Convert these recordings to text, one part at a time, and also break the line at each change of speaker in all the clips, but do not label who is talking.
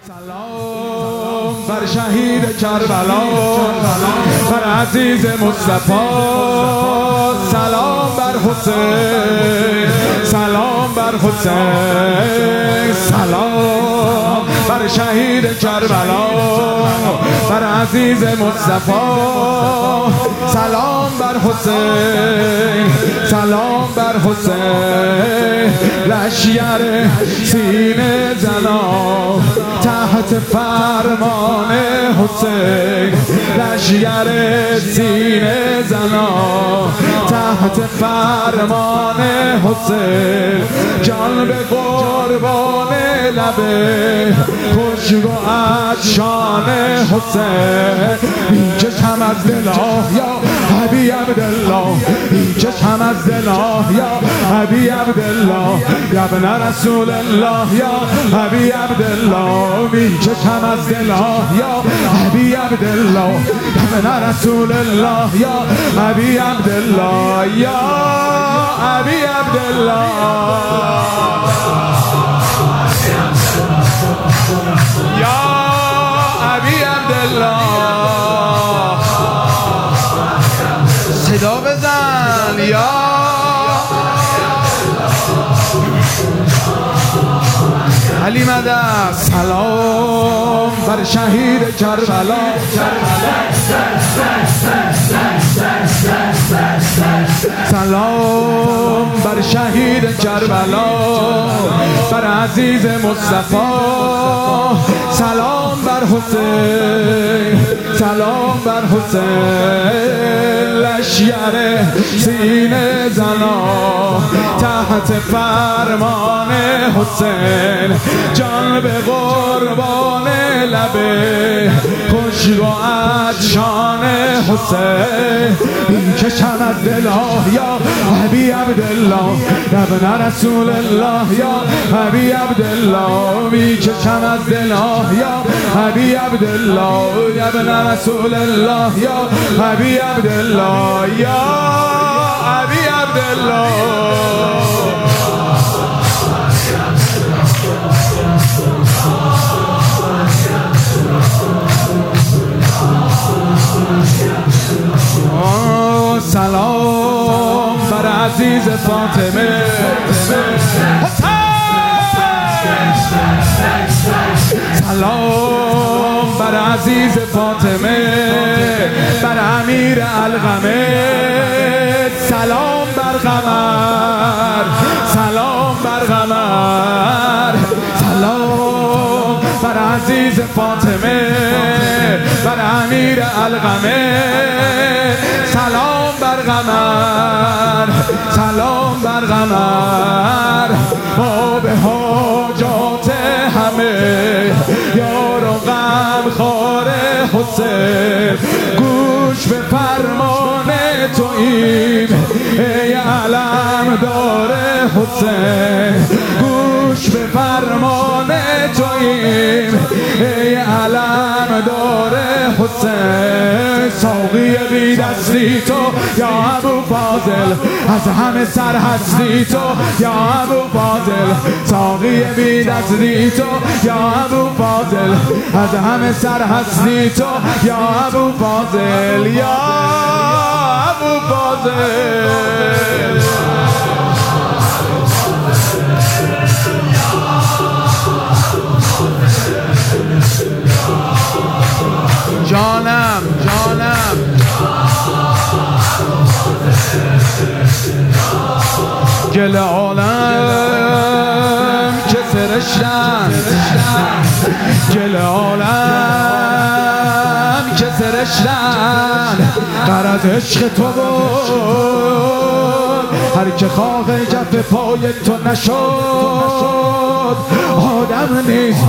سلام بر شهید کربلا، بر عزیز مصطفی، سلام بر حسین، سلام بر حسین، سلام بر شهید کربلا، بر عزیز مصطفی، سلام بر حسین، سلام بر حسین. لشگر سینه زنا تحت فرمان حسین، لشگر سینه زنا تحت فرمان حسین. جان به قربان لبه خشک و عطشان حسین. میکشم از دلاه یا حبیب عبدالله، میکشم از دلاه یا حبیب عبدالله، یا ابن رسول الله یا حبیب عبدالله. میکشم از دلاه یا حبیب عبدالله، یا ابن رسول الله یا حبیب عبدالله، یا حبیب عبدالله، یا حبیب عبدالله. صدا بزن یا علی مدد. سلام بر شهید کربلا، سلام بر شهید کربلا، بر عزیز مصطفی، سلام بر حسین، سلام بر حسین. لشگر سینه زنا تحت فرمان حسین. جان به قربان لبه خشک و عطشان حسین. میکشم از دلاه یا حبیب عبدالله، یا ابن رسول الله یا حبیب عبدالله. میکشم از دلاه یا حبیب عبدالله، یا ابن رسول الله یا حبیب عبدالله، یا حبیب عبدالله. سلام بر عزیز فاطمه، سلام بر عزیز فاطمه، بر امیر القمه، سلام بر قمر، سلام بر قمر. سلام بر عزیز فاطمه، بر امیر القمه، سلام بر قمر، سلام بر قمر. آب حاجات همه یار و غم خار حسین. گوش به فرمان توییم ای علم دار حسین، گوش به فرمان توییم ای علم دار حسین. ساقی بی دستی تو یا ابو فاضل، از همه سر هستی تو یا ابو فاضل. ساقی بی دستی تو یا ابو فاضل، از همه سر هستی تو یا ابو فاضل، یا ابو فاضل. جانم جانم گل عالم که سرشتن، گل عالم که سرشتن. غرض عشق تو بود هر که خاق جف پای تو نشد آدم نیست.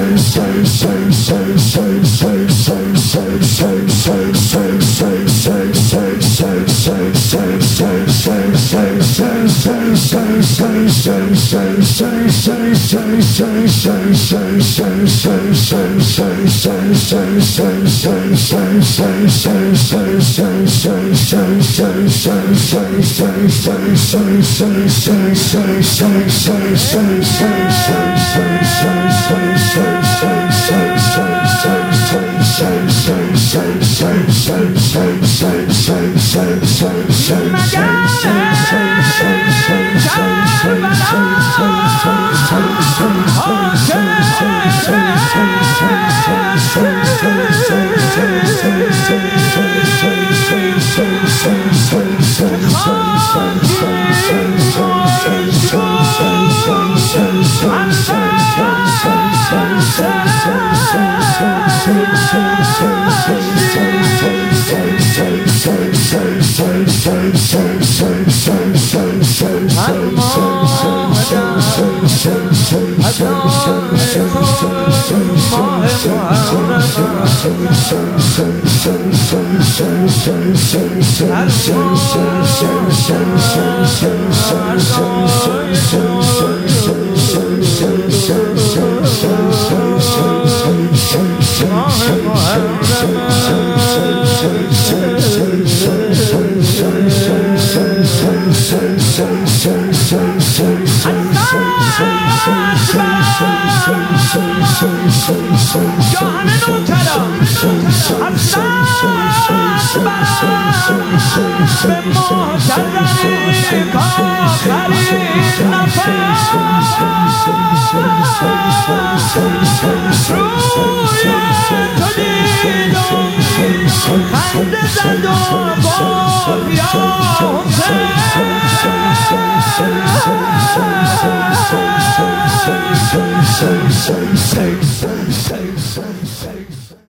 Say Say.